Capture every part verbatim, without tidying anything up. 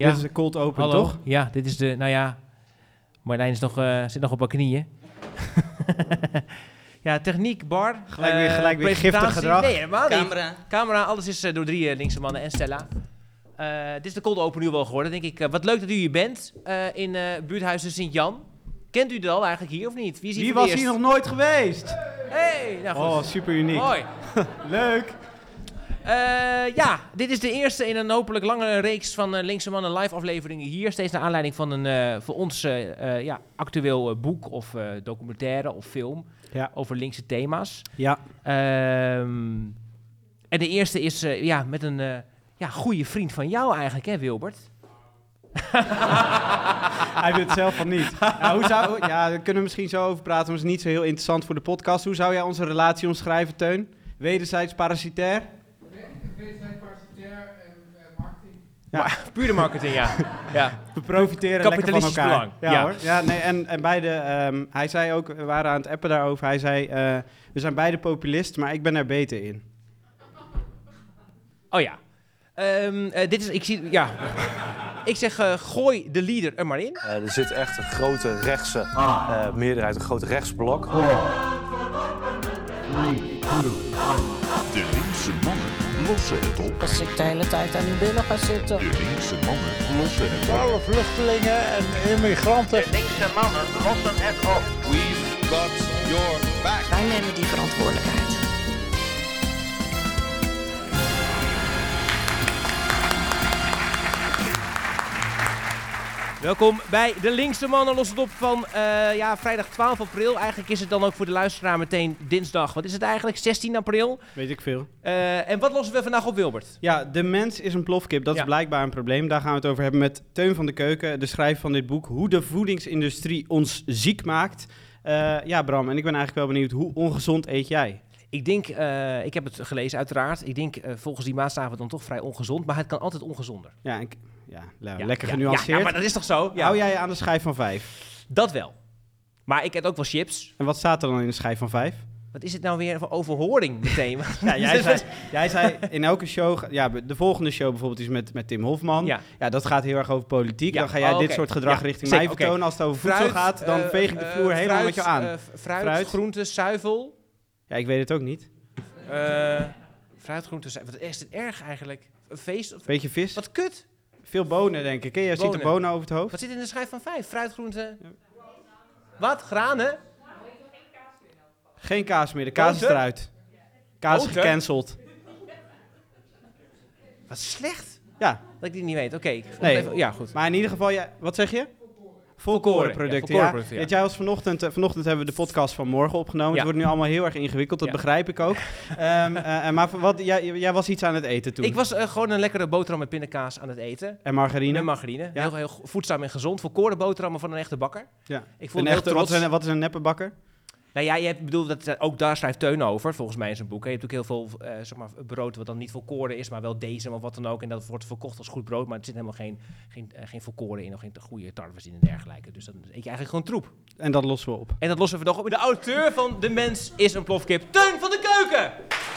Ja. Dit is de cold open, Hallo. toch? Ja, dit is de, nou ja, Marlijn is nog, uh, zit nog op haar knieën. Ja, techniek, bar. Gelijk weer, gelijk weer giftig gedrag. Nee, helemaal niet. Camera. Camera, alles is uh, door drie uh, linkse mannen en Stella. Uh, dit is de cold open nu wel geworden, denk ik. Uh, wat leuk dat u hier bent uh, in uh, buurthuis Sint-Jan. Kent u het al eigenlijk hier of niet? Wie, is hier Wie was eerst? Hier nog nooit geweest? Hey, nou goed. Oh, super uniek. Mooi. Leuk. Uh, ja, dit is de eerste in een hopelijk lange reeks van uh, Linkse Mannen live afleveringen hier. Steeds naar aanleiding van een uh, voor ons uh, uh, ja, actueel uh, boek of uh, documentaire of film ja. over linkse thema's. Ja. Um, en de eerste is uh, ja, met een uh, ja, goede vriend van jou eigenlijk, hè Wilbert? Hij weet het zelf van niet. Nou, hoe zou, ja, daar kunnen we misschien zo over praten, maar het is niet zo heel interessant voor de podcast. Hoe zou jij onze relatie omschrijven, Teun? Wederzijds parasitair? Wederzijds parasitair en uh, marketing. Ja. Maar, pure marketing, ja. ja. We profiteren lekker van elkaar. Belang. Ja, ja hoor. Ja, nee, en, en beide, um, hij zei ook, we waren aan het appen daarover, hij zei, uh, we zijn beide populist, maar ik ben er beter in. Oh ja. Um, uh, dit is, ik zie, ja... Ik zeg, uh, gooi de leader er maar in. Uh, er zit echt een grote rechtse uh, meerderheid, een groot rechtsblok. De linkse mannen lossen het op. Als ik de hele tijd aan die billen ga zitten. De linkse mannen lossen het op. Alle vluchtelingen en immigranten. De linkse mannen lossen het op. We've got your back. Wij nemen die verantwoordelijkheid. Welkom bij de Linkse Mannen Los het op van uh, ja, vrijdag twaalf april. Eigenlijk is het dan ook voor de luisteraar meteen dinsdag. Wat is het eigenlijk? zestien april? Weet ik veel. Uh, en wat lossen we vandaag op, Wilbert? Ja, de mens is een plofkip. Dat ja. is blijkbaar een probleem. Daar gaan we het over hebben met Teun van de Keuken, de schrijver van dit boek. Hoe de voedingsindustrie ons ziek maakt. Uh, ja, Bram, en ik ben eigenlijk wel benieuwd, hoe ongezond eet jij? Ik denk, uh, ik heb het gelezen uiteraard. Ik denk uh, volgens die maatstaven dan toch vrij ongezond. Maar het kan altijd ongezonder. Ja, ik... Ja, le- ja, lekker ja, genuanceerd. Ja, ja, maar dat is toch zo? Ja. Hou jij je aan de schijf van vijf? Dat wel. Maar ik eet ook wel chips. En wat staat er dan in de schijf van vijf? Wat is het nou weer voor overhoring meteen? ja, jij, zei, jij zei in elke show... Ja, de volgende show bijvoorbeeld is met, met Tim Hofman. Ja. ja, dat gaat heel erg over politiek. Ja. Dan ga jij oh, okay. dit soort gedrag ja, richting zeker, mij vertonen. Okay. Als het over fruit, voedsel gaat, dan uh, veeg ik de vloer uh, helemaal fruit, met jou aan. Uh, fruit, fruit, groente, zuivel. Ja, ik weet het ook niet. Uh, fruit, groente, zuivel. Wat is het erg eigenlijk? Een feest? Of... Beetje vis. Wat kut. Veel bonen, denk ik. Jij bonen. Ziet de bonen over het hoofd. Wat zit in de schijf van vijf? Fruitgroenten? Ja. Wat? Granen? Geen kaas meer. De kaas Boter? Is eruit. Kaas is gecanceld. Wat slecht. Ja. Dat ik die niet weet. Oké. Okay. Nee. Even... Ja, goed. Maar in ieder geval, ja, wat zeg je? Volkorenproducten, ja. ja. ja. Jij was vanochtend, uh, vanochtend hebben we de podcast van morgen opgenomen. Ja. Het wordt nu allemaal heel erg ingewikkeld, dat ja. begrijp ik ook. um, uh, maar wat, jij, jij was iets aan het eten toen? Ik was uh, gewoon een lekkere boterham met pindakaas aan het eten. En margarine? Met margarine. Ja. Heel, heel voedzaam en gezond. Volkoren boterhammen van een echte bakker. Ja. Ik voel een me echte, heel trots. Wat is, een, wat is een neppe bakker? Nou ja, je hebt, bedoel, dat, ook daar schrijft Teun over, volgens mij in zijn boek. Je hebt ook heel veel uh, zeg maar, brood wat dan niet volkoren is, maar wel deze of wat dan ook. En dat wordt verkocht als goed brood, maar er zit helemaal geen, geen, uh, geen volkoren in, of geen goede tarwes in en dergelijke. Dus dan eet je eigenlijk gewoon troep. En dat lossen we op. En dat lossen we nog op. De auteur van De Mens is een plofkip, Teun van de Keuken!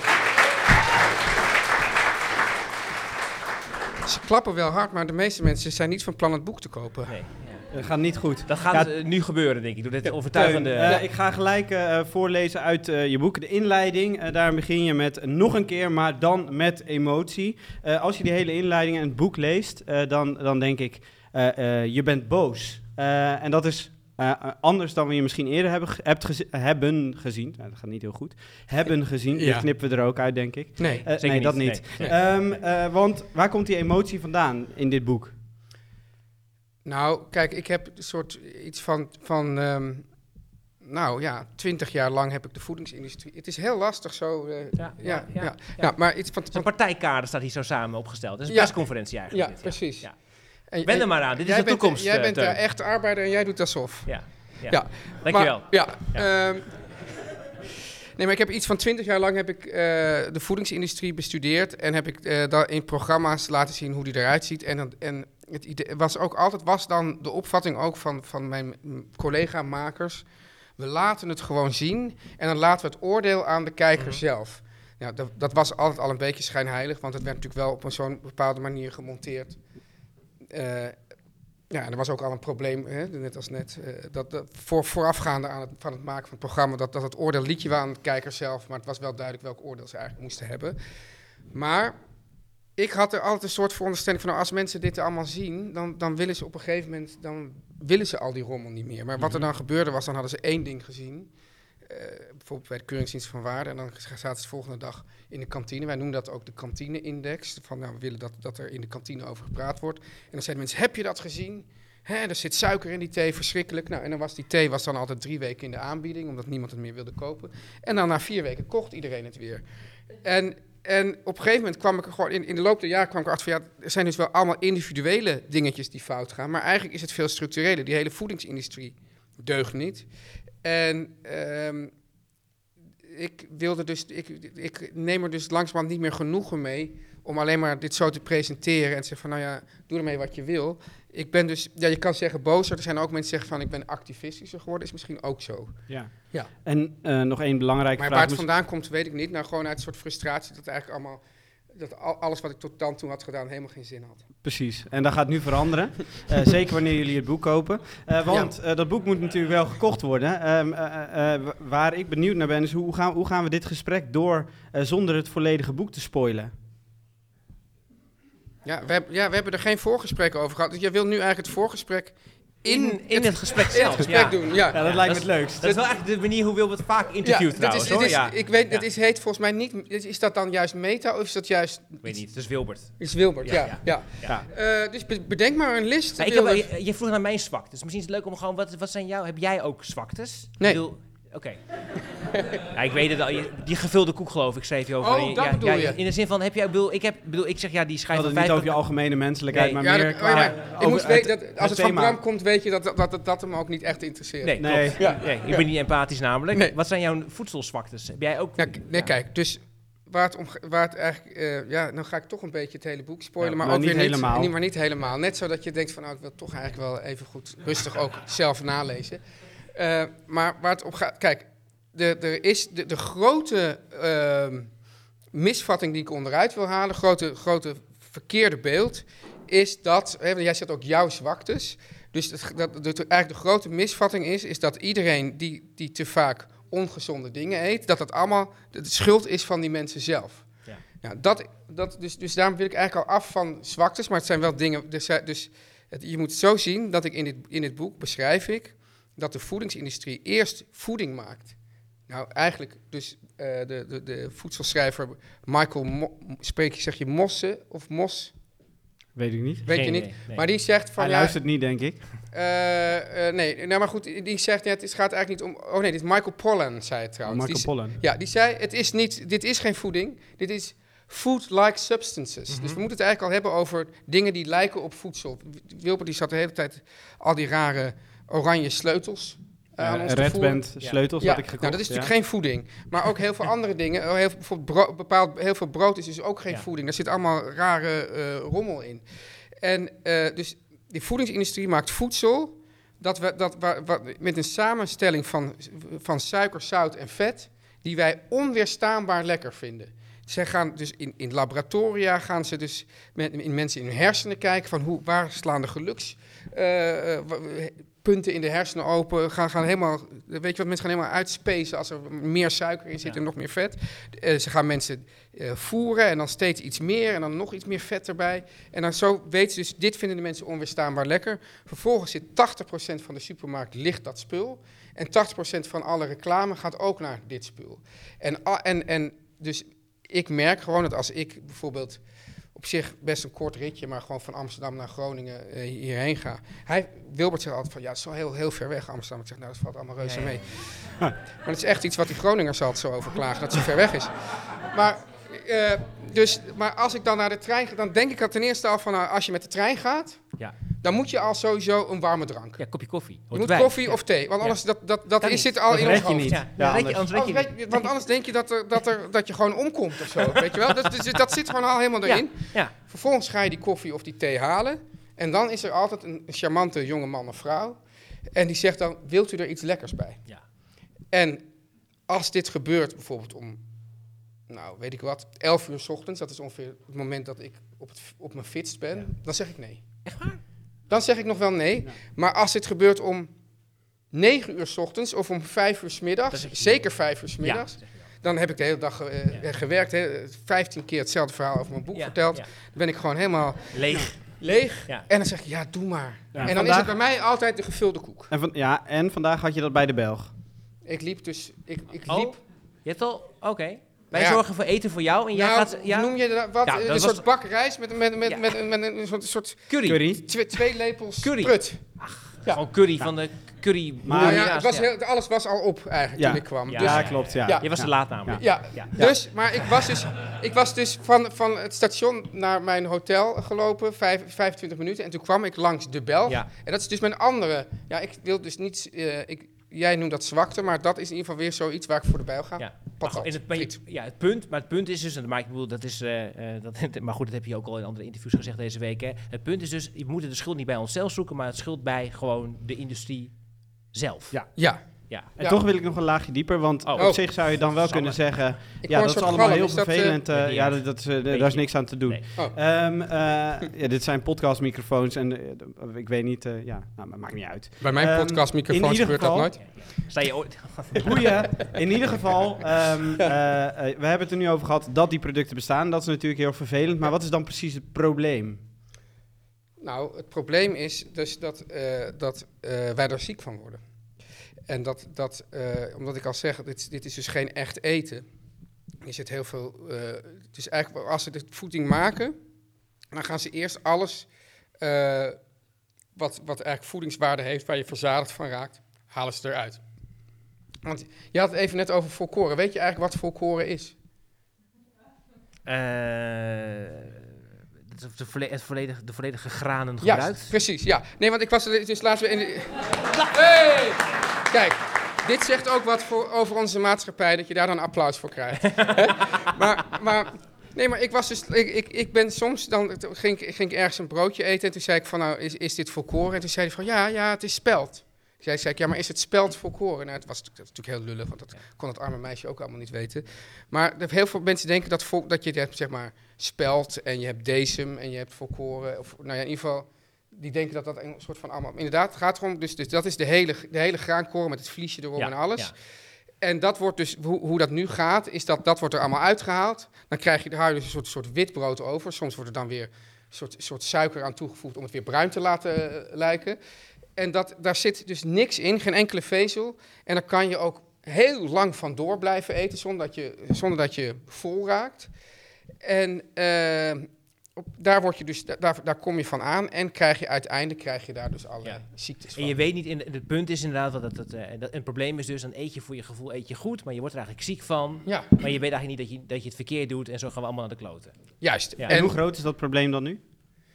Ze klappen wel hard, maar de meeste mensen zijn niet van plan het boek te kopen. Nee. Dat gaat niet goed. Dat gaat ja, uh, nu gebeuren, denk ik. Door dit overtuigende... Teun, uh, ja. Ik ga gelijk uh, voorlezen uit uh, je boek. De inleiding, uh, daar begin je met nog een keer, maar dan met emotie. Uh, als je die hele inleiding en het boek leest, uh, dan, dan denk ik, uh, uh, je bent boos. Uh, en dat is uh, anders dan we je misschien eerder hebben, ge- hebt gezi- hebben gezien. Nou, dat gaat niet heel goed. Hebben gezien. Ja. Die knippen we er ook uit, denk ik. Nee, uh, nee niet. dat niet. Nee. Um, uh, want waar komt die emotie vandaan in dit boek? Nou, kijk, ik heb een soort iets van, van um, nou ja, twintig jaar lang heb ik de voedingsindustrie. Het is heel lastig zo. Uh, ja, ja, ja, ja, ja. ja, maar iets van. Een partijkader staat hier zo samen opgesteld. Het is een ja. persconferentie eigenlijk. Ja, dit, precies. Ja. En, ben er maar aan. Dit is de bent, toekomst. Jij bent uh, daar echt arbeider en jij doet alsof. Ja. Ja. ja. Dankjewel. Maar, ja. ja. Um, Nee, maar ik heb iets van twintig jaar lang heb ik uh, de voedingsindustrie bestudeerd en heb ik uh, daar in programma's laten zien hoe die eruit ziet. En, en het idee was ook altijd was dan de opvatting ook van, van mijn collega-makers. We laten het gewoon zien en dan laten we het oordeel aan de kijker mm-hmm. zelf. Ja, dat, dat was altijd al een beetje schijnheilig, want het werd natuurlijk wel op een zo'n bepaalde manier gemonteerd. uh, ja, er was ook al een probleem, hè, net als net, uh, dat, dat voor, voorafgaande aan het, van het maken van het programma, dat, dat het oordeel liet je wel aan de kijker zelf, maar het was wel duidelijk welk oordeel ze eigenlijk moesten hebben. Maar ik had er altijd een soort veronderstelling van, nou, als mensen dit allemaal zien, dan, dan willen ze op een gegeven moment, dan willen ze al die rommel niet meer. Maar wat er dan gebeurde was, dan hadden ze één ding gezien. Uh, bijvoorbeeld bij de Keuringsdienst van Waarde. En dan zaten ze de volgende dag in de kantine. Wij noemen dat ook de kantine-index. Van, nou, we willen dat, dat er in de kantine over gepraat wordt. En dan zeiden mensen, heb je dat gezien? Hè, er zit suiker in die thee, verschrikkelijk. Nou, en dan was die thee was dan altijd drie weken in de aanbieding, omdat niemand het meer wilde kopen. En dan na vier weken kocht iedereen het weer. En, en op een gegeven moment kwam ik er gewoon, in, in de loop der jaren kwam ik erachter van, ja, er zijn dus wel allemaal individuele dingetjes die fout gaan. Maar eigenlijk is het veel structureler. Die hele voedingsindustrie deugt niet. En um, ik wilde dus, ik, ik neem er dus langzamerhand niet meer genoegen mee om alleen maar dit zo te presenteren en te zeggen van, nou ja, doe ermee wat je wil. Ik ben dus, ja, je kan zeggen bozer. Er zijn ook mensen die zeggen van, ik ben activistischer geworden. Is misschien ook zo. Ja. Ja. En uh, nog één belangrijke maar vraag. waar het vandaan komt, weet ik niet. Nou, gewoon uit een soort frustratie dat eigenlijk allemaal, dat al, alles wat ik tot dan toe had gedaan helemaal geen zin had. Precies, en dat gaat nu veranderen. Uh, zeker wanneer jullie het boek kopen. Uh, want ja. uh, dat boek moet natuurlijk wel gekocht worden. Um, uh, uh, waar ik benieuwd naar ben, is hoe gaan, hoe gaan we dit gesprek door uh, zonder het volledige boek te spoilen? Ja we, heb, ja, we hebben er geen voorgesprek over gehad. Dus jij wil nu eigenlijk het voorgesprek in, in, in het, het gesprek zelf in het gesprek ja. doen. Ja, ja dat lijkt me het leukst. Dat is wel eigenlijk de manier hoe Wilbert vaak interviewt ja, trouwens. Dat is, hoor. is, Ja. Ik weet, ja. dat is, heet volgens mij niet... Is dat dan juist meta of is dat juist... Ik weet niet, het is Wilbert. Is Wilbert, ja. Ja, ja. ja. ja. Uh, dus bedenk maar een list. Ja, ik heb, je, je vroeg naar mijn zwaktes. Dus misschien is het leuk om gewoon... Wat, wat zijn jouw... Heb jij ook zwaktes? Nee. Oké. Okay. Ja, ik weet het al. Je, die gevulde koek, geloof ik, schreef je over. Oh, dat ja, bedoel ja, je. In de zin van, heb jij... Bedoel, ik, heb, bedoel, ik zeg, ja, die schijf Dat van het niet vijf... over je algemene menselijkheid, nee, maar ja, meer dat, qua... oh, ja, je moet weten dat als het, het van Bram komt, weet je dat dat, dat, dat hem ook niet echt interesseert. Nee, nee. Ja. nee ik ben niet empathisch namelijk. Nee. Wat zijn jouw voedselzwaktes? Heb jij ook... Ja, nee, ja. Kijk, dus... Waar het, om, waar het eigenlijk, uh, ja, dan ga ik toch een beetje het hele boek spoilen, ja, maar, maar ook niet weer helemaal. niet, niet, maar niet helemaal. Net zodat je denkt van, nou, ik wil toch eigenlijk wel even goed rustig ook zelf nalezen. Uh, maar waar het om gaat, kijk, de, er is de, de grote uh, misvatting die ik onderuit wil halen, grote, grote verkeerde beeld, is dat, hè, jij zegt ook jouw zwaktes, dus dat, dat, dat eigenlijk de grote misvatting is, is dat iedereen die, die te vaak ongezonde dingen eet, dat dat allemaal de schuld is van die mensen zelf. Ja. Ja, dat, dat, dus, dus daarom wil ik eigenlijk al af van zwaktes, maar het zijn wel dingen, dus, dus het, je moet het zo zien dat ik in dit, in dit boek beschrijf ik dat de voedingsindustrie eerst voeding maakt. Nou, eigenlijk dus uh, de, de, de voedselschrijver Michael, Mo- spreek je, zeg je Mosse of Mos? Weet ik niet. Weet Geen je niet. idee, nee. Maar die zegt van... Hij ja, luistert niet, denk ik. Uh, uh, nee, nou maar goed, die zegt, ja, het gaat eigenlijk niet om... Oh nee, dit is Michael Pollan, zei het trouwens. Oh, Michael die, Pollan. Ja, die zei, het is niet, dit is geen voeding, dit is food-like substances. Mm-hmm. Dus we moeten het eigenlijk al hebben over dingen die lijken op voedsel. Wilbert die zat de hele tijd al die rare oranje sleutels... Uh, Uh, Red Band sleutels ja. had ik gekocht. Nou, dat is natuurlijk ja. geen voeding. Maar ook heel veel andere dingen. Heel veel, bijvoorbeeld bro- bepaald, heel veel brood is dus ook geen ja. voeding. Daar zit allemaal rare uh, rommel in. En uh, dus die voedingsindustrie maakt voedsel dat we, dat, wa, wa, met een samenstelling van, van suiker, zout en vet, die wij onweerstaanbaar lekker vinden. Zij gaan dus in, in laboratoria gaan ze dus met in mensen in hun hersenen kijken van hoe, waar slaan de geluks uh, uh, punten in de hersenen open, gaan, gaan helemaal, weet je wat, mensen gaan helemaal uitspacen als er meer suiker in zit ja. en nog meer vet. Uh, ze gaan mensen uh, voeren en dan steeds iets meer en dan nog iets meer vet erbij. En dan zo weten ze dus, dit vinden de mensen onweerstaanbaar lekker. Vervolgens zit tachtig procent van de supermarkt ligt dat spul. En tachtig procent van alle reclame gaat ook naar dit spul. En, en, en dus ik merk gewoon dat als ik bijvoorbeeld op zich best een kort ritje, maar gewoon van Amsterdam naar Groningen uh, hierheen ga. Hij, Wilbert zegt altijd van, ja, het is wel heel, heel ver weg Amsterdam. Ik zeg, nou, dat valt allemaal reuze mee. Maar het is echt iets wat die Groningers altijd zo over klagen, dat het zo ver weg is. Maar, uh, dus, maar als ik dan naar de trein ga, dan denk ik al ten eerste al van, nou, als je met de trein gaat, ja. dan moet je al sowieso een warme drank. Ja, kopje koffie. Je moet wijn. koffie ja. of thee, want anders, ja. dat, dat, dat, dat is, zit al dat in red ons je hoofd. niet. Ja, Ja, ja, anders. je, anders Anders weet je, want anders denk je dat, er, dat, er, dat je gewoon omkomt of zo, weet je wel. Dat, dus, dat zit gewoon al helemaal erin. Ja, ja. Vervolgens ga je die koffie of die thee halen. En dan is er altijd een charmante jonge man of vrouw. En die zegt dan, wilt u er iets lekkers bij? Ja. En als dit gebeurt bijvoorbeeld om, nou weet ik wat, elf uur 's ochtends. Dat is ongeveer het moment dat ik op, het, op mijn fitst ben. Ja. Dan zeg ik nee. Echt waar? Dan zeg ik nog wel nee. Ja. Maar als dit gebeurt om negen uur 's ochtends of om vijf uur 's Dan middags, zeg je zeker vijf uur 's Ja, middags, zeg je wel. dan heb ik de hele dag uh, Ja. gewerkt, hè, vijftien keer hetzelfde verhaal over mijn boek Ja, verteld. ja. Dan ben ik gewoon helemaal Leeg. leeg. Ja. En dan zeg ik, ja, doe maar. Ja, en dan vandaag- is het bij mij altijd de gevulde koek. En, van, ja, en vandaag had je dat bij de Belg. Ik liep dus, ik, ik Oh, liep... je hebt al... Oké. Wij Ja. zorgen voor eten voor jou en jij Nou, gaat... Ja, noem je dat wat? Ja, een dat soort was- bak rijst met, met, met, Ja. met, met, met een soort, soort curry. Curry. twee, twee lepels Curry. prut. Gewoon curry van de curry. Maar- Nou ja, ja, het was heel, alles was al op eigenlijk Ja. toen ik kwam. Ja. Dus, Ja, ja, klopt. Ja. ja. Je was te laat namelijk. Ja, Ja. dus, maar ik was dus, ik was dus van, van het station naar mijn hotel gelopen, vijf, vijfentwintig minuten. En toen kwam ik langs de Belg. Ja. En dat is dus mijn andere, ja, ik wil dus niet, uh, ik, jij noemt dat zwakte, maar dat is in ieder geval weer zoiets waar ik voor de Bijl ga. Ja. Maar, Patat, goed, in het, maar je- friet. ja, het punt, maar het punt is dus, en maar ik bedoel, dat is, uh, uh, dat, maar goed, dat heb je ook al in andere interviews gezegd deze week. Hè. Het punt is dus, je moet de schuld niet bij onszelf zoeken, maar het schuld bij gewoon de industrie zelf. Ja. Ja. Ja. En Ja. toch wil ik nog een laagje dieper, want Oh. op zich zou je dan wel kunnen zeggen... Ik ja, hoor dat een is soort allemaal galm. heel Is dat, uh, vervelend. eh, Weet niet ja, echt. dat, dat is, eh, Weet daar is niet. niks aan te doen. Nee. Oh. Ehm, eh, ja, dit zijn podcastmicrofoons en eh, ik weet niet... eh, ja, nou, maar maakt niet uit. Bij mijn Ehm, podcastmicrofoon in ieder gebeurt dat geval- nooit. Sta je ooit... Boeien. In ieder geval, ehm, eh, eh, we hebben het er nu over gehad dat die producten bestaan. Dat is natuurlijk heel vervelend. Maar wat is dan precies het probleem? Nou, het probleem is dus dat, uh, dat uh, wij er ziek van worden. En dat, dat uh, omdat ik al zeg, dit, dit is dus geen echt eten. Er zit heel veel, uh, het is eigenlijk, als ze de voeding maken, dan gaan ze eerst alles uh, wat, wat eigenlijk voedingswaarde heeft, waar je verzadigd van raakt, halen ze eruit. Want je had het even net over volkoren. Weet je eigenlijk wat volkoren is? Uh, dat is de, volle het volledige, de volledige granen Ja, gebruikt. precies. Ja. Nee, want ik was er dus laatst weer in de... Hey! Kijk, dit zegt ook wat voor, over onze maatschappij, dat je daar dan applaus voor krijgt. maar, maar, nee, maar ik was dus, ik, ik, ik ben soms, dan ging, ging ik ergens een broodje eten en toen zei ik van, nou, is, is dit volkoren? En toen zei hij van, ja, ja, het is spelt. Zij zei ik, ja, maar is het spelt volkoren? Nou, het was dat was natuurlijk heel lullig, want dat kon het arme meisje ook allemaal niet weten. Maar er, heel veel mensen denken dat, vol, dat je hebt, zeg maar, spelt en je hebt decem en je hebt volkoren. Of, nou ja, in ieder geval, die denken dat dat een soort van allemaal... Inderdaad, het gaat erom, dus, dus dat is de hele, de hele graankoren met het vliesje erom Ja, en alles. ja. En dat wordt dus, hoe, hoe dat nu gaat, is dat dat wordt er allemaal uitgehaald. Dan krijg je, daar hou je dus een soort, soort wit brood over. Soms wordt er dan weer een soort, soort suiker aan toegevoegd om het weer bruin te laten uh, lijken. En dat, daar zit dus niks in, geen enkele vezel. En daar kan je ook heel lang van door blijven eten, zonder dat je, zonder dat je vol raakt. En uh, op, daar, word je dus, daar, daar kom je van aan en krijg je uiteindelijk krijg je daar dus allerlei Ja. ziektes van. En je weet niet, in, het punt is inderdaad, wat dat, dat, uh, dat, een probleem is dus, dan eet je voor je gevoel eet je goed, maar je wordt er eigenlijk ziek van. Ja, Maar je weet eigenlijk niet dat je, dat je het verkeerd doet en zo gaan we allemaal naar de kloten. juist. Ja. En hoe groot is dat probleem dan nu?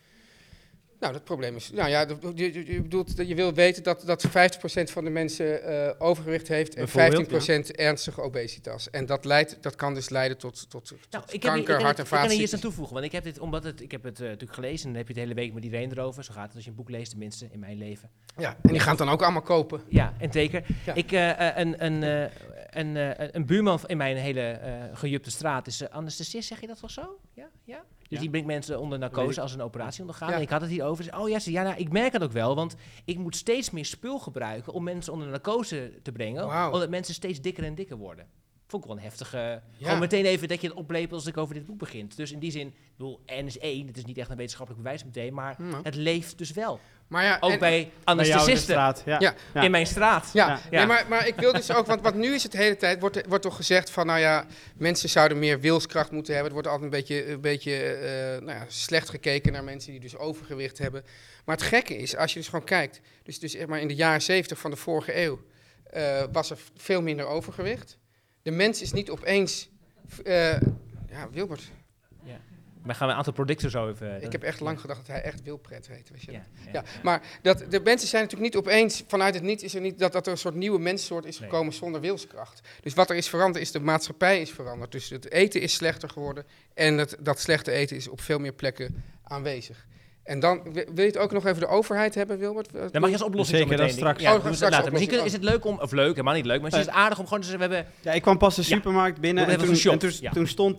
Nou, dat probleem is... Nou ja, je, je, je bedoelt, dat je wil weten dat, dat vijftig procent van de mensen uh, overgewicht heeft en Bijvoorbeeld, vijftien procent ernstige obesitas. En dat, leidt, dat kan dus leiden tot, tot, tot Nou, ik, heb, kanker, ik, kan, hart- en ik kan er hier eens aan vaatziekten. toevoegen, want ik heb dit, omdat het, ik heb het uh, natuurlijk gelezen en dan heb je het de hele week met iedereen erover. Zo gaat het als je een boek leest, tenminste, in mijn leven. Ja, en die gaan het dan ook allemaal kopen. Ja, en zeker. Ja. Ik, uh, uh, een, een, uh, een, uh, een buurman in mijn hele uh, gejupte straat is uh, anesthesist, zeg je dat toch zo? Ja, ja. Dus Ja. die brengt mensen onder narcose als ze een operatie ondergaan. Ja. En ik had het hierover. Zei, oh ja, ze, ja nou, ik merk het ook wel, want ik moet steeds meer spul gebruiken om mensen onder narcose te brengen. Wauw. Omdat mensen steeds dikker en dikker worden. Vond ik wel een heftige... Ja. Gewoon meteen even dat je het oplepelt als ik over dit boek begint. Dus in die zin, ik bedoel, N is één. Het is niet echt een wetenschappelijk bewijs meteen, maar Nou. het leeft dus wel. Maar ja, Ook en- bij Bij jou in de anesthesisten straat. Ja. Ja. Ja. in mijn straat. Ja, Ja. Nee, maar, maar ik wil dus ook, want, want nu is het de hele tijd, wordt, er- wordt toch gezegd van, nou ja, mensen zouden meer wilskracht moeten hebben. Het wordt altijd een beetje, een beetje uh, nou ja, slecht gekeken naar mensen die dus overgewicht hebben. Maar het gekke is, als je dus gewoon kijkt, dus, dus zeg maar in de jaren zeventig van de vorige eeuw uh, was er veel minder overgewicht. De mens is niet opeens, uh, ja, Wilbert, Maar gaan we een aantal producten zo even... ik heb echt lang gedacht dat hij echt Wilpret heette, weet je. Ja, ja. Ja, maar dat, de mensen zijn natuurlijk niet opeens, vanuit het niet is er niet dat, dat er een soort nieuwe menssoort is Nee. gekomen zonder wilskracht. Dus wat er is veranderd is de maatschappij is veranderd. Dus het eten is slechter geworden en het, dat slechte eten is op veel meer plekken aanwezig. En dan, wil je het ook nog even de overheid hebben, Wilbert? Dan mag je als oplossing Zeker, zo dat meteen. straks. Ja, Oh, doen we het straks later. Misschien oplossing. is het leuk om... Of leuk, helemaal niet leuk. Maar het is aardig om gewoon... Dus we hebben... Ja, ik kwam pas de Ja. supermarkt binnen Doe en, even toen, een shot. en toen, Ja. toen stond daar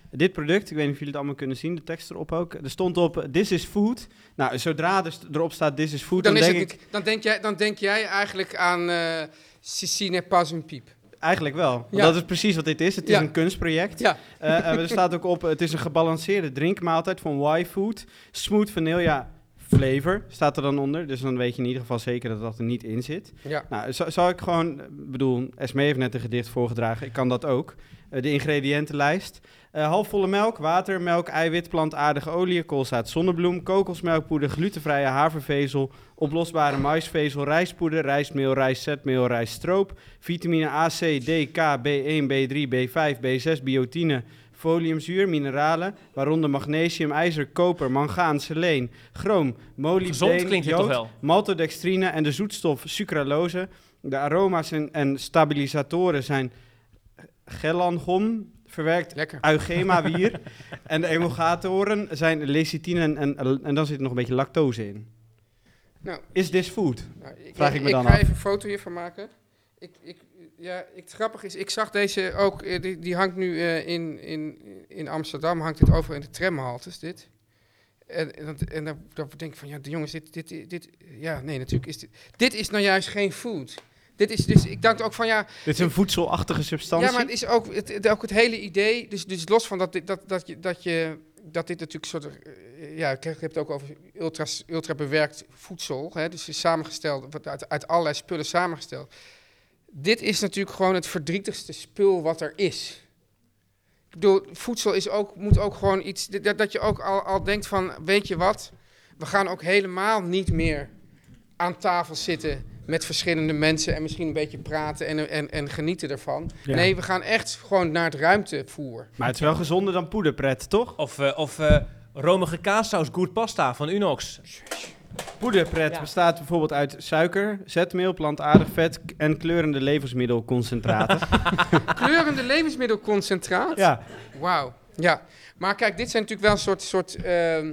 dit product, ik weet niet of jullie het allemaal kunnen zien, de tekst erop ook. Er stond op, this is food. Nou, zodra er st- erop staat, this is food, dan, Dan, is denk het, ik... niet- dan, denk jij, dan denk jij eigenlijk aan uh, Ceci n'est pas un piep. Eigenlijk wel. Want Ja. dat is precies wat dit is. Het is Ja. een kunstproject. Ja. Uh, uh, er staat ook op, het is een gebalanceerde drinkmaaltijd van Y-Food. Smooth vanilla flavor staat er dan onder. Dus dan weet je in ieder geval zeker dat dat er niet in zit. Ja. Nou, zou, zou ik gewoon... Ik bedoel, Esmee heeft net een gedicht voorgedragen. Ik kan dat ook. Uh, de ingrediëntenlijst. Uh, halfvolle melk, water, melk, eiwit, plantaardige olie, koolzaad, zonnebloem, kokosmelkpoeder, glutenvrije havervezel, oplosbare maïsvezel, rijstpoeder, rijstmeel, rijstzetmeel, rijststroop, vitamine A, C, D, K, B één, B drie, B vijf, B zes, biotine, foliumzuur, mineralen, waaronder magnesium, ijzer, koper, mangaan, seleen, chroom, molybdeen, Gezond klinkt dit toch jood, wel? maltodextrine en de zoetstof sucralose. De aroma's en, en stabilisatoren zijn gelangom, verwerkt Lekker. eugemawier. En de emulgatoren zijn lecithine en, en, en dan zit er nog een beetje lactose in. Nou, Is this food? nou, ik, Vraag ik me dan ga af. even een foto hiervan maken. Ik, ik, ja, ik, het grappige is, ik zag deze ook, eh, die, die hangt nu uh, in, in, in Amsterdam, hangt dit over in de tramhaltes, dit. En, en, dat, en daar, daar denk ik van, ja, de jongens, dit, dit, dit, ja, nee, natuurlijk is dit, dit is nou juist geen food. Dit is dus, ik dacht ook van, ja... Dit is een voedselachtige substantie. Ja, maar het is ook het, het, ook het hele idee, dus, dus los van dat, dit- dat, dat, je, dat, je, dat dit natuurlijk soort, uh, ja, ik heb het ook over ultra, ultra bewerkt voedsel, hè, dus is samengesteld, wat uit, uit allerlei spullen samengesteld. Dit is natuurlijk gewoon het verdrietigste spul wat er is. Ik bedoel, voedsel is ook, moet ook gewoon iets, dat, dat je ook al, al denkt van, weet je wat, we gaan ook helemaal niet meer aan tafel zitten met verschillende mensen en misschien een beetje praten en, en, en genieten ervan. Ja. Nee, we gaan echt gewoon naar het ruimtevoer. Maar het is wel gezonder dan poederpret, toch? Of, uh, of uh, romige kaassaus, good pasta van Unox. Poederpret Ja. bestaat bijvoorbeeld uit suiker, zetmeel, plantaardig vet k- en kleurende levensmiddelconcentraten. Kleurende levensmiddelconcentraat? Ja, Wauw. Ja, maar kijk, dit zijn natuurlijk wel een soort, soort ehm,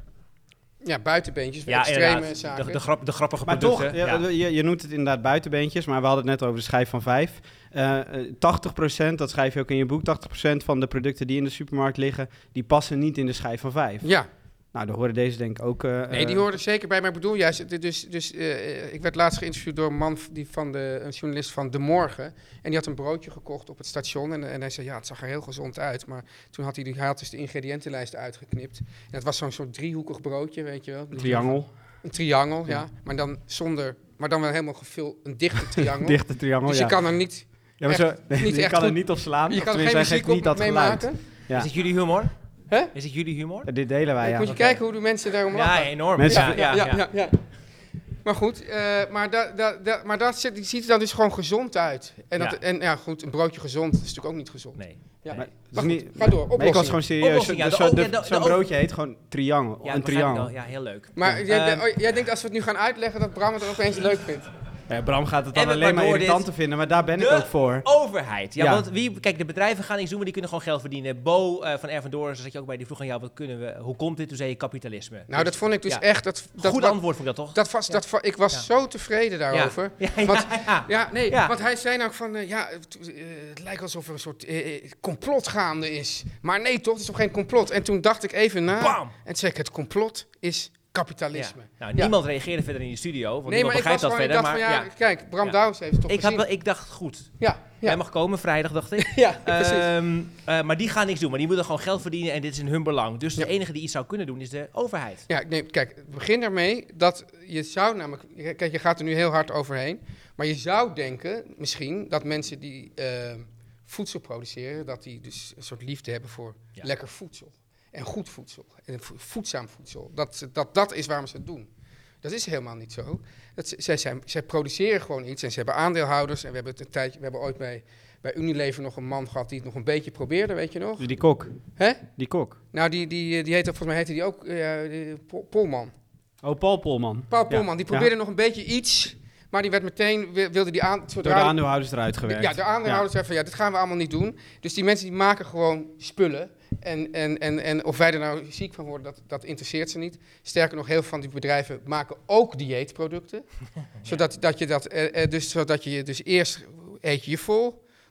ja, buitenbeentjes, Ja, extreme inderdaad. zaken. De, de, grap, de grappige maar producten. toch, ja, ja. je, je noemt het inderdaad buitenbeentjes, maar we hadden het net over de schijf van vijf. Uh, tachtig procent, dat schrijf je ook in je boek, tachtig procent van de producten die in de supermarkt liggen, die passen niet in de schijf van vijf. Ja, Nou, daar horen deze denk ik ook... Uh, nee, die horen er zeker bij, maar ik bedoel juist, het- dus, dus uh, ik werd laatst geïnterviewd door een man v- die van de, een journalist van De Morgen, en die had een broodje gekocht op het station, en, en hij zei, ja, het zag er heel gezond uit, maar toen had hij, die, hij had dus de ingrediëntenlijst uitgeknipt, en het was zo'n soort driehoekig broodje, weet je wel. Een triangel. Een triangel, ja, Ja. maar dan zonder, maar dan wel helemaal gevuld, een dichte triangel. Dichte triangel, Dus ja. je kan er niet, ja, maar echt- zo, nee, niet je echt kan er goed- niet op slaan. je of kan er tenminste, geen hij muziek geeft niet op dat geluid. meemaken. Ja. Is het jullie humor? Hè? Is het jullie humor? Uh, dit delen wij, ja. Moet je kijken hoe de mensen daarom Ja, lachen. enorm. Mensen- ja, ja, ja, ja, ja. Maar goed, uh, maar, da, da, da, maar dat zit, die ziet er dan dus gewoon gezond uit. En, dat, Ja. en ja, goed, een broodje gezond is natuurlijk ook niet gezond. Nee. Ja. Maar, Maar het is goed, niet- ga door. maar ik was Oplossing. gewoon serieus. Oplossing, ja, Dus de zo- o- de- ja, de- de Zo'n o- broodje heet gewoon triangel. Ja, een dat begrijp ik triangel. wel. Ja, heel leuk. Maar jij, Ehm, oh, jij denkt als we het nu gaan uitleggen dat Bram het er opeens leuk vindt. Ja, Bram gaat het dan En we- alleen maar waardoor irritant dit- te vinden, maar daar ben ik De ook voor. Overheid. Ja, Ja. want wie, kijk, de bedrijven gaan iets doen, maar die kunnen gewoon geld verdienen. Bo uh, van Erven Doorn, zat je ook bij, die vroeg aan jou, wat kunnen we, hoe komt dit? Toen zei je kapitalisme. Nou, dat vond ik dus ja. echt... Dat, dat, Goed wa- antwoord vond ik dat toch? Dat was, Ja. dat, va- ik was Ja. zo tevreden daarover. Ja, ja, Want, ja. ja, nee, Ja. want hij zei nou ook van, uh, ja, het, uh, het lijkt alsof er een soort uh, complot gaande is. Maar nee toch, het is toch geen complot? En toen dacht ik even na Bam! en toen zei ik, het complot is kapitalisme. Ja. Nou, Ja. niemand reageerde verder in de studio, want Nee, maar niemand ik was begrijpt dat gewoon, ik verder. dacht Maar van, ja, ja, kijk, Bram Ja. Douws heeft het toch ik, had gezien. wel, ik dacht, goed. Ja, Jij ja. mag komen, vrijdag, dacht ik. Ja, precies. Ehm, uh, maar die gaan niks doen, maar die moeten gewoon geld verdienen en dit is in hun belang. Dus Ja. de enige die iets zou kunnen doen is de overheid. Ja, nee, kijk, begin daarmee dat je zou namelijk... Kijk, je gaat er nu heel hard overheen. Maar je zou denken, misschien, dat mensen die uh, voedsel produceren... dat die dus een soort liefde hebben voor Ja. lekker voedsel. En goed voedsel. En vo- voedzaam voedsel. Dat, ze- dat, dat is waarom ze het doen. Dat is helemaal niet zo. Dat, ze- zij, zijn, zij produceren gewoon iets en ze hebben aandeelhouders. En we hebben, het een tijdje, we hebben ooit bij, bij Unilever nog een man gehad die het nog een beetje probeerde, weet je nog? Die kok. Hè? Die kok. Nou, die, die, die heette, volgens mij heette die ook uh, die Pol- Polman. Oh, Paul Polman. Paul Ja. Polman, die probeerde Ja. nog een beetje iets, maar die werd meteen, wi- wilde die aan... Door Zodra de aandeelhouders eruit gewerkt. Ja, de aandeelhouders zeiden van, ja, dit gaan we allemaal niet doen. Dus die mensen die maken gewoon spullen. En, en, en, en of wij er nou ziek van worden, dat, dat interesseert ze niet. Sterker nog, heel veel van die bedrijven maken ook dieetproducten. zodat, dat je dat, eh, eh, dus, zodat je je dus eerst eet je je vol.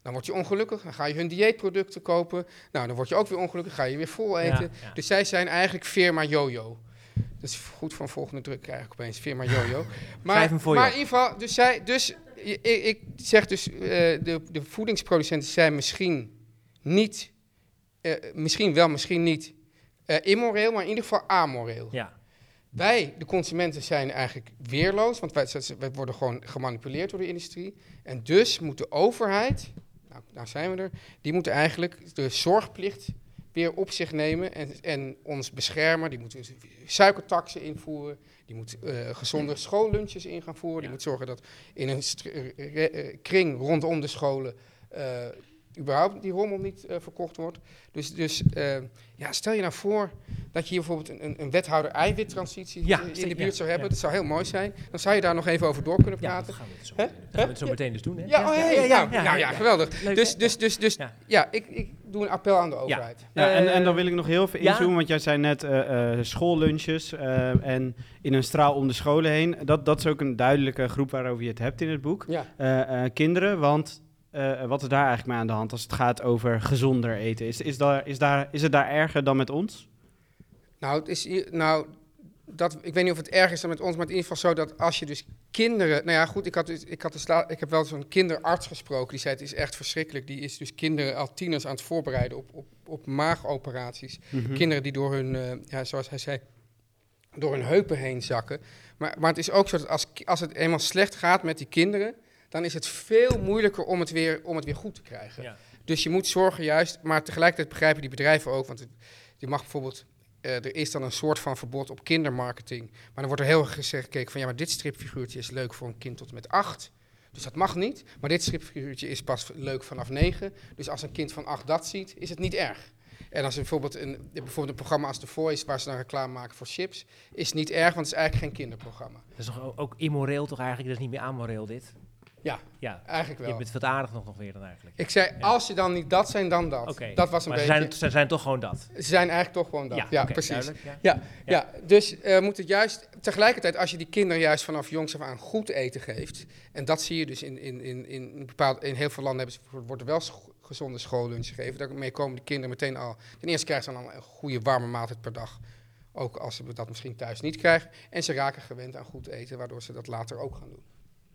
Dan word je ongelukkig, dan ga je hun dieetproducten kopen. Nou, dan word je ook weer ongelukkig, ga je weer vol eten. Ja, ja. Dus zij zijn eigenlijk firma Jojo. Dat is goed voor een volgende druk krijg ik opeens, firma Jojo. Maar, Schrijf hem voor maar je. in ieder geval, dus, zij, dus ik, ik zeg dus, uh, de, de voedingsproducenten zijn misschien niet, uh, misschien wel, misschien niet uh, immoreel, maar in ieder geval amoreel. Ja. Wij, de consumenten, zijn eigenlijk weerloos, want wij, wij worden gewoon gemanipuleerd door de industrie. En dus moet de overheid, nou, daar zijn we er, die moet eigenlijk de zorgplicht weer op zich nemen en, en ons beschermen. Die moeten suikertaxen invoeren, die moet uh, gezonde schoollunches in gaan voeren. Ja. Die moet zorgen dat in een st- re- kring rondom de scholen uh, überhaupt die rommel niet uh, verkocht wordt. Dus, dus uh, ja, stel je nou voor dat je hier bijvoorbeeld een, een wethouder eiwittransitie Ja, in stel- de buurt ja, zou hebben. ja. Dat zou heel mooi zijn. Dan zou je daar nog even over door kunnen Ja, praten. dat gaan we het zo, Hè? dat gaan we het zo meteen dus doen. Hè? Ja, oh, ja, ja, ja, nou ja, geweldig. Leuk, Dus, hè? dus, dus, dus Ja. ja, ik, ik doe een appel aan de overheid. Ja, en, Eh, en dan wil ik nog heel veel ja? inzoomen, want jij zei net uh, uh, schoollunches uh, en in een straal om de scholen heen. Dat, dat is ook een duidelijke groep waarover je het hebt in het boek. Ja. Uh, uh, kinderen, want uh, wat is daar eigenlijk mee aan de hand als het gaat over gezonder eten? Is, is, daar, is, daar, is het daar erger dan met ons? Nou, het is hier, nou dat, ik weet niet of het erg is dan met ons, maar het is in ieder geval zo dat als je dus kinderen... Nou ja, goed, ik, had dus, ik, had dus la, ik heb wel zo'n kinderarts gesproken, die zei het is echt verschrikkelijk. Die is dus kinderen, al tieners aan het voorbereiden op, op, op maagoperaties. Mm-hmm. Kinderen die door hun, uh, ja, zoals hij zei, door hun heupen heen zakken. Maar, maar het is ook zo dat als, als het eenmaal slecht gaat met die kinderen, dan is het veel moeilijker om het weer, om het weer goed te krijgen. Ja. Dus je moet zorgen juist, maar tegelijkertijd begrijpen die bedrijven ook, want het, je mag bijvoorbeeld... Uh, er is dan een soort van verbod op kindermarketing. Maar dan wordt er heel erg gezegd gekeken van... ja, maar dit stripfiguurtje is leuk voor een kind tot en met acht. Dus dat mag niet. Maar dit stripfiguurtje is pas leuk vanaf negen. Dus als een kind van acht dat ziet, is het niet erg. En als er bijvoorbeeld een, bijvoorbeeld een programma als The Voice... waar ze dan reclame maken voor chips... is het niet erg, want het is eigenlijk geen kinderprogramma. Dat is toch ook, ook immoreel toch eigenlijk? Dat is niet meer amoreel dit? Ja, Ja, eigenlijk wel. je bent veel aardig nog, nog weer dan eigenlijk. Ik zei, Ja. als je dan niet dat zijn, dan dat. Oké, Dat was een maar beetje... ze zijn, ze zijn toch gewoon dat? Ze zijn eigenlijk toch gewoon dat. Ja, ja oké, precies. duidelijk, ja. Ja, ja. dus uh, moet het juist tegelijkertijd, als je die kinderen juist vanaf jongs af aan goed eten geeft, en dat zie je dus in, in, in, in, bepaald, in heel veel landen hebben ze, wordt er wel scho- gezonde schoollunch gegeven. Daarmee komen de kinderen meteen al, ten eerste krijgen ze dan al een goede warme maaltijd per dag. Ook als ze dat misschien thuis niet krijgen. En ze raken gewend aan goed eten, waardoor ze dat later ook gaan doen.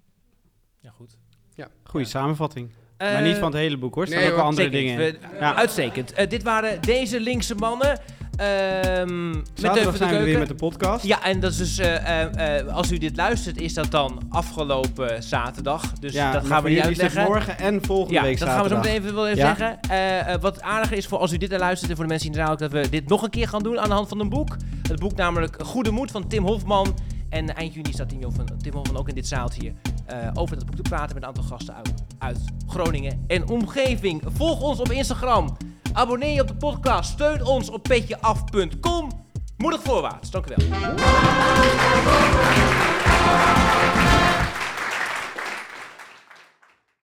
Ja, goed. Ja. Goeie Ja. samenvatting. Uh, maar niet van het hele boek hoor, er staan nee, ook wel hoor, andere zeker dingen niet. in. We- Ja. Uitstekend. Uh, dit waren deze linkse mannen. Ehm met Zaterdag de zijn we keuken. weer met de podcast. Ja, en dat is dus, uh, uh, uh, als u dit luistert, is dat dan afgelopen zaterdag. Dus Ja, dat maar gaan we voor niet jullie is het uitleggen. morgen en volgende Ja, week dat gaan we zo zaterdag. meteen even, wel even Ja? zeggen. Uh, uh, wat aardig is voor als u dit naar luistert en voor de mensen in de zaal ook, dat we dit nog een keer gaan doen aan de hand van een boek. Het boek namelijk Goede Moed van Tim Hofman. En eind juni staat Tim Hofman, Tim Hofman ook in dit zaaltje hier uh, over dat boek te praten met een aantal gasten uit, uit Groningen en omgeving. Volg ons op Instagram. Abonneer je op de podcast. Steun ons op petjeaf punt com. Moedig voorwaarts. Dank u wel.